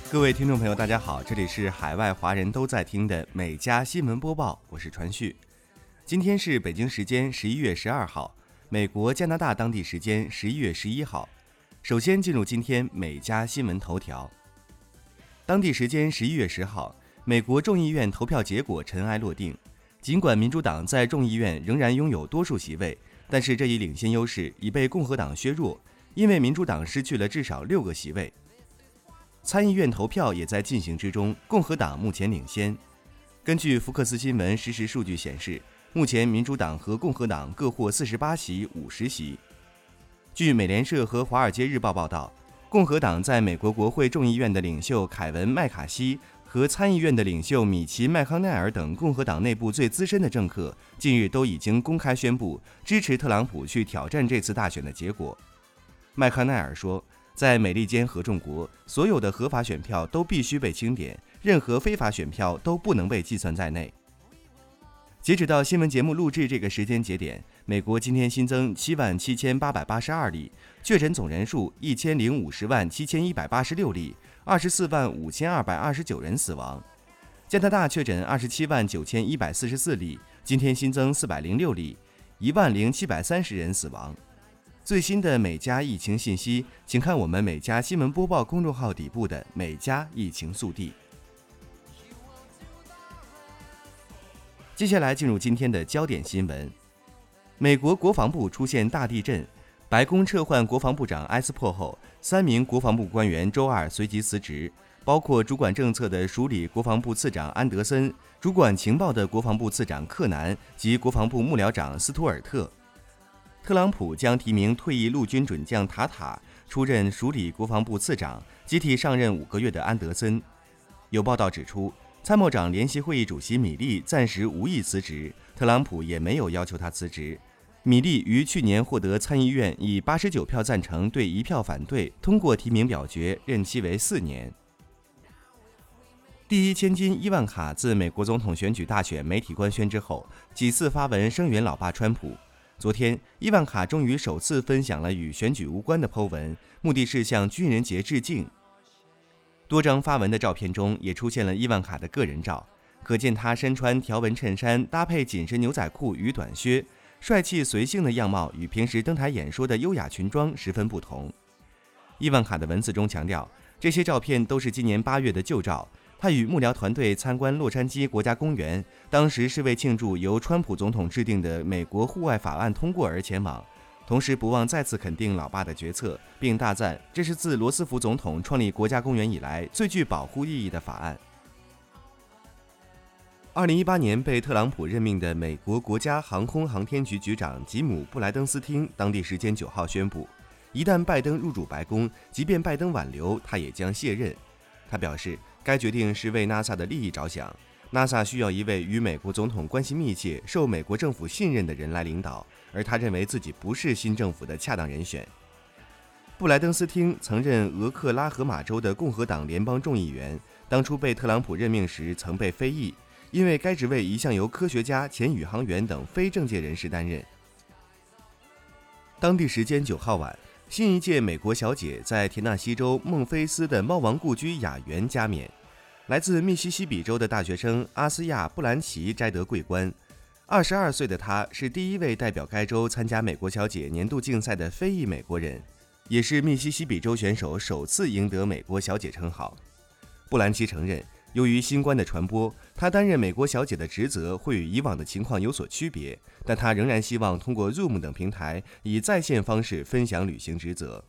各位听众朋友大家好，这里是海外华人都在听的美加新闻播报，我是传旭。今天是北京时间11月12号，美国加拿大当地时间11月11号。首先进入今天美加新闻头条。当地时间11月10号，美国众议院投票结果尘埃落定。尽管民主党在众议院仍然拥有多数席位，但是这一领先优势已被共和党削弱，因为民主党失去了至少6个席位。参议院投票也在进行之中，共和党目前领先。根据福克斯新闻实时数据显示，目前民主党和共和党各获48席、50席。据美联社和华尔街日报报道，共和党在美国国会众议院的领袖凯文·麦卡锡和参议院的领袖米奇·麦康奈尔等共和党内部最资深的政客近日都已经公开宣布支持特朗普去挑战这次大选的结果。麦康奈尔说，在美利坚合众国，所有的合法选票都必须被清点，任何非法选票都不能被计算在内。截止到新闻节目录制这个时间节点，美国今天新增77882例，确诊总人数10507186例，245229人死亡。加拿大确诊279144例，今天新增406例，10730人死亡。最新的美加疫情信息，请看我们美加新闻播报公众号底部的美加疫情速递。接下来进入今天的焦点新闻。美国国防部出现大地震，白宫撤换国防部长埃斯珀后，3名国防部官员周二随即辞职，包括主管政策的署理国防部次长安德森、主管情报的国防部次长克南及国防部幕僚长斯图尔特。特朗普将提名退役陆军准将塔塔出任署理国防部次长，接替上任5个月的安德森。有报道指出，参谋长联席会议主席米利暂时无意辞职，特朗普也没有要求他辞职。米利于去年获得参议院以89票赞成对1票反对通过提名表决，任期为4年。第一千金伊万卡自美国总统选举大选媒体官宣之后，几次发文声援老爸川普。昨天，伊万卡终于首次分享了与选举无关的 po 文，目的是向军人节致敬。多张发文的照片中也出现了伊万卡的个人照，可见她身穿条纹衬衫搭配紧身牛仔裤与短靴，帅气随性的样貌与平时登台演说的优雅裙装十分不同。伊万卡的文字中强调，这些照片都是今年8月的旧照。他与幕僚团队参观洛杉矶国家公园，当时是为庆祝由川普总统制定的美国户外法案通过而前往，同时不忘再次肯定老爸的决策，并大赞这是自罗斯福总统创立国家公园以来最具保护意义的法案。2018年被特朗普任命的美国国家航空航天局局长吉姆·布莱登斯汀当地时间9号宣布，一旦拜登入主白宫，即便拜登挽留，他也将卸任。他表示，该决定是为 NASA 的利益着想， NASA 需要一位与美国总统关系密切、受美国政府信任的人来领导，而他认为自己不是新政府的恰当人选。布莱登斯汀曾任俄克拉荷马州的共和党联邦众议员，当初被特朗普任命时曾被非议，因为该职位一向由科学家、前宇航员等非政界人士担任。当地时间9号晚，新一届美国小姐在田纳西州孟菲斯的猫王故居雅园加冕，来自密西西比州的大学生阿斯亚·布兰奇摘得桂冠。22岁的她是第一位代表该州参加美国小姐年度竞赛的非裔美国人，也是密西西比州选手首次赢得美国小姐称号。布兰奇承认，由于新冠的传播，她担任美国小姐的职责会与以往的情况有所区别，但她仍然希望通过 Zoom 等平台以在线方式分享履行职责。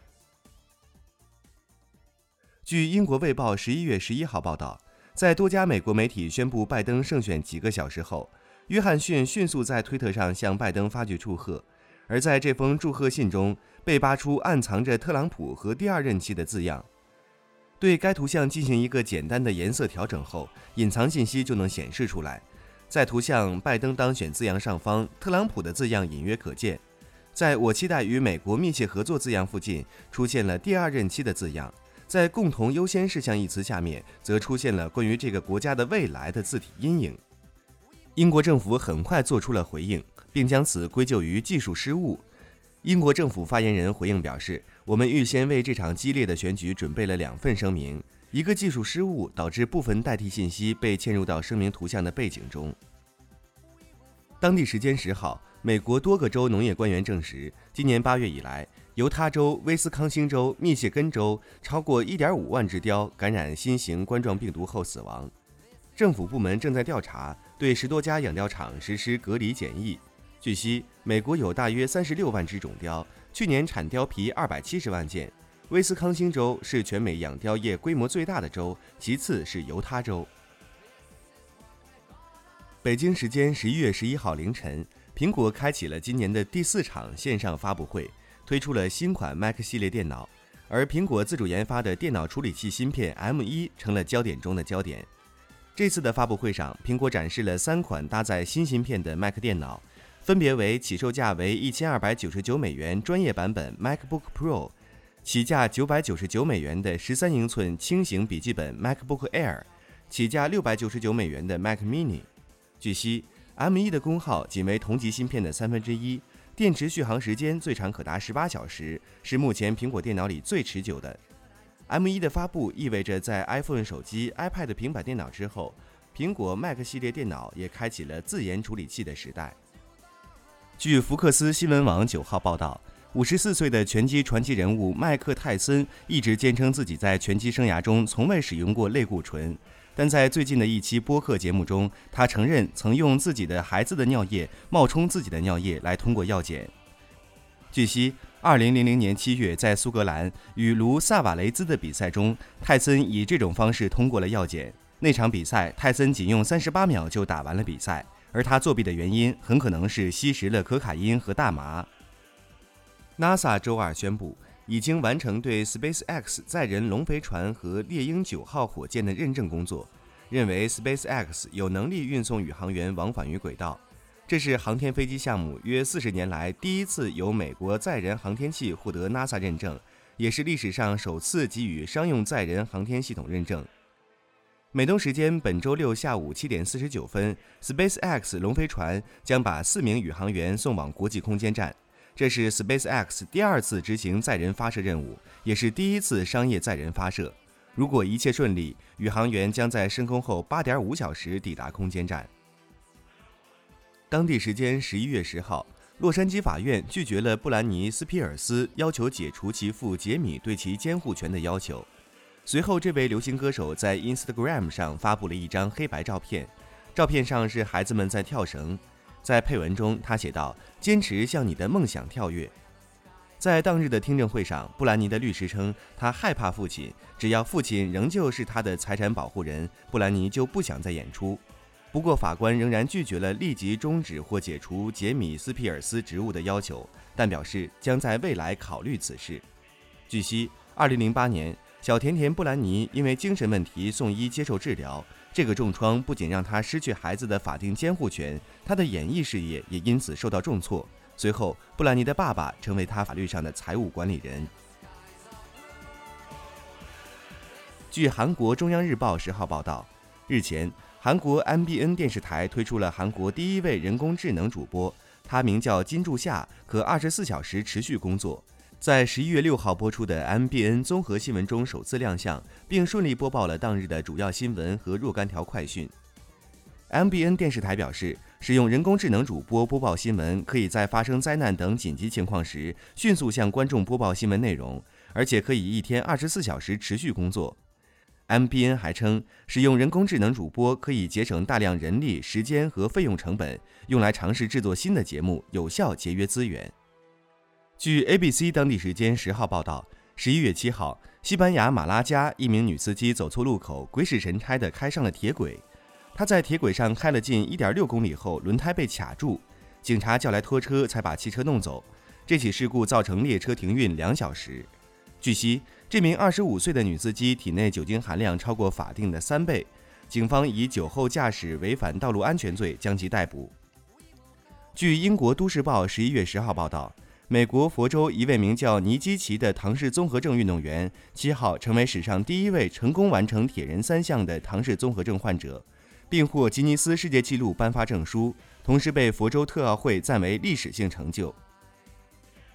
据英国卫报11月11号报道，在多家美国媒体宣布拜登胜选几个小时后，约翰逊迅速在推特上向拜登发去祝贺，而在这封祝贺信中被扒出暗藏着特朗普和第二任期的字样。对该图像进行一个简单的颜色调整后，隐藏信息就能显示出来。在图像拜登当选字样上方，特朗普的字样隐约可见。在我期待与美国密切合作字样附近，出现了第二任期的字样。在共同优先事项一词下面，则出现了关于这个国家的未来的字体阴影。英国政府很快做出了回应，并将此归咎于技术失误。英国政府发言人回应表示，我们预先为这场激烈的选举准备了2份声明， 一个技术失误导致部分代替信息被嵌入到声明图像的背景中。当地时间10号，美国多个州农业官员证实，今年8月以来，犹他州、威斯康星州、密歇根州超过 1.5 万只貂感染新型冠状病毒后死亡。政府部门正在调查，对10多家养貂场实施隔离检疫。据悉，美国有大约36万只种貂，去年产貂皮270万件。威斯康星州是全美养貂业规模最大的州，其次是犹他州。北京时间11月11号凌晨，苹果开启了今年的第4场线上发布会，推出了新款 Mac 系列电脑，而苹果自主研发的电脑处理器芯片 M1 成了焦点中的焦点。这次的发布会上，苹果展示了3款搭载新芯片的 Mac 电脑，分别为起售价为1299美元专业版本 MacBook Pro， 起价999美元的13英寸轻型笔记本 MacBook Air， 起价699美元的 Mac Mini。据悉 M1 的功耗仅为同级芯片的1/3，电池续航时间最长可达18小时，是目前苹果电脑里最持久的。M1 的发布意味着在 iPhone 手机、iPad 平板电脑之后，苹果 Mac 系列电脑也开启了自研处理器的时代。据福克斯新闻网9号报道，54岁的拳击传奇人物麦克泰森一直坚称自己在拳击生涯中从未使用过类固醇，但在最近的一期播客节目中，他承认曾用自己的孩子的尿液冒充自己的尿液来通过药检。据悉，2000年7月在苏格兰与卢萨瓦雷兹的比赛中，泰森以这种方式通过了药检。那场比赛，泰森仅用38秒就打完了比赛，而他作弊的原因很可能是吸食了可卡因和大麻。NASA 周二宣布，已经完成对 SpaceX 载人龙飞船和猎鹰9号火箭的认证工作，认为 SpaceX 有能力运送宇航员往返于轨道。这是航天飞机项目约40年来第一次由美国载人航天器获得 NASA 认证，也是历史上首次给予商用载人航天系统认证。美东时间本周六下午7点49分 ，SpaceX 龙飞船将把4名宇航员送往国际空间站。这是 SpaceX 第2次执行载人发射任务，也是第1次商业载人发射。如果一切顺利，宇航员将在升空后8.5小时抵达空间站。当地时间11月10号，洛杉矶法院拒绝了布兰妮·斯皮尔斯要求解除其父杰米对其监护权的要求。随后，这位流行歌手在 Instagram 上发布了一张黑白照片，照片上是孩子们在跳绳。在配文中，他写道：“坚持向你的梦想跳跃。”在当日的听证会上，布兰妮的律师称，他害怕父亲，只要父亲仍旧是他的财产保护人，布兰妮就不想再演出。不过，法官仍然拒绝了立即终止或解除杰米·斯皮尔斯职务的要求，但表示将在未来考虑此事。据悉，2008年，小甜甜布兰妮因为精神问题送医接受治疗。这个重创不仅让她失去孩子的法定监护权，她的演艺事业也因此受到重挫。随后，布兰妮的爸爸成为她法律上的财务管理人。据韩国中央日报10号报道，日前，韩国 MBN 电视台推出了韩国第1位人工智能主播，他名叫金柱夏，可24小时持续工作。在11月6号播出的 MBN 综合新闻中首次亮相，并顺利播报了当日的主要新闻和若干条快讯。MBN 电视台表示，使用人工智能主播播报新闻，可以在发生灾难等紧急情况时迅速向观众播报新闻内容，而且可以一天24小时持续工作。MBN 还称，使用人工智能主播可以节省大量人力、时间和费用成本，用来尝试制作新的节目，有效节约资源。据 ABC 当地时间10号报道，11月7号，西班牙马拉加一名女司机走错路口，鬼使神差地开上了铁轨。她在铁轨上开了近 1.6 公里后，轮胎被卡住，警察叫来拖车才把汽车弄走。这起事故造成列车停运2小时。据悉，这名25岁的女司机体内酒精含量超过法定的3倍，警方以酒后驾驶违反道路安全罪将其逮捕。据英国都市报11月10号报道，美国佛州一位名叫尼基奇的唐氏综合症运动员7号成为史上第1位成功完成铁人3项的唐氏综合症患者，并获吉尼斯世界纪录颁发证书，同时被佛州特奥会赞为历史性成就。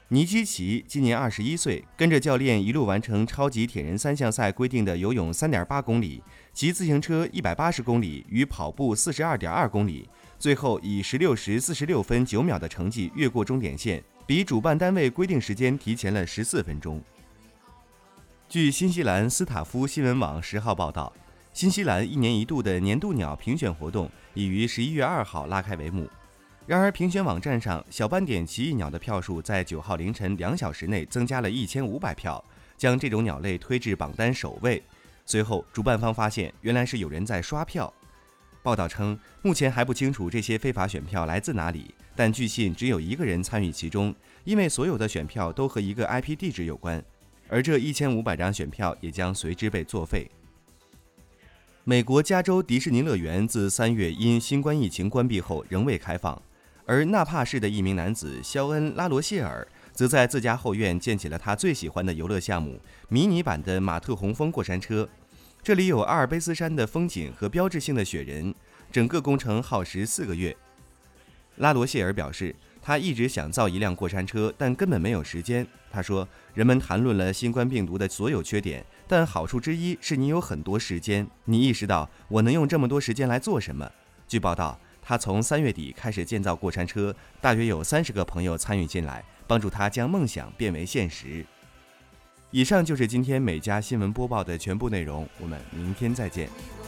尼基奇今年21岁，跟着教练一路完成超级铁人3项赛规定的游泳3.8公里、骑自行车180公里与跑步42.2公里，最后以16时46分9秒的成绩越过终点线，比主办单位规定时间提前了14分钟。据新西兰斯塔夫新闻网10号报道，新西兰1年1度的年度鸟评选活动已于11月2号拉开帷幕。然而，评选网站上小斑点奇异鸟的票数在9号凌晨2小时内增加了1500票，将这种鸟类推至榜单首位。随后，主办方发现原来是有人在刷票。报道称，目前还不清楚这些非法选票来自哪里，但据信只有一个人参与其中，因为所有的选票都和一个 IP 地址有关，而这1500张选票也将随之被作废。美国加州迪士尼乐园自3月因新冠疫情关闭后仍未开放。而纳帕市的一名男子肖恩·拉罗谢尔则在自家后院建起了他最喜欢的游乐项目——迷你版的马特洪峰过山车。这里有阿尔卑斯山的风景和标志性的雪人，整个工程耗时4个月。拉罗谢尔表示，他一直想造一辆过山车，但根本没有时间。他说，人们谈论了新冠病毒的所有缺点，但好处之一是你有很多时间，你意识到我能用这么多时间来做什么。据报道，他从3月底开始建造过山车，大约有30个朋友参与进来，帮助他将梦想变为现实。以上就是今天美家新闻播报的全部内容，我们明天再见。